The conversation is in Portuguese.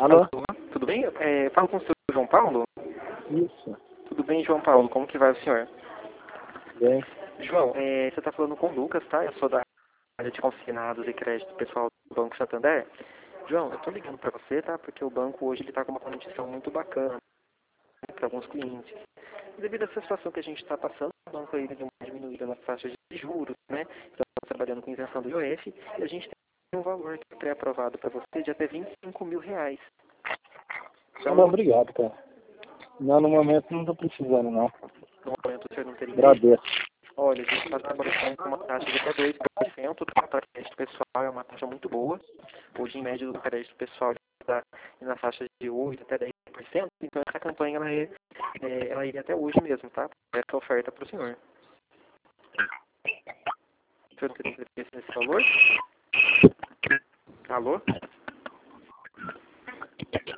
Alô? Tudo bem? Falo com o senhor João Paulo? Isso. Tudo bem, João Paulo? Como que vai o senhor? Bem. João, você está falando com o Lucas, tá? Eu sou da área de consignados e crédito pessoal do Banco Santander. João, eu estou ligando para você, tá? Porque o banco hoje está com uma condição muito bacana para alguns clientes. Devido a essa situação que a gente está passando, o banco aí deu uma diminuída nas taxas de juros, né? Estamos trabalhando com isenção do IOF e a gente tem um valor que é pré-aprovado para você de até R$ 25.000. Então, Não, obrigado, cara. Não, no momento não tô precisando, não. no momento o senhor não teria interesse. Agradeço. Olha, a gente está trabalhando com uma taxa de até 2%, tá? Para crédito pessoal é uma taxa muito boa. Hoje, em média, do crédito pessoal está na faixa de 8% até 10%. Então, essa campanha ela iria até hoje mesmo, tá? Essa oferta para o senhor. O senhor não teria interesse nesse valor? Alô?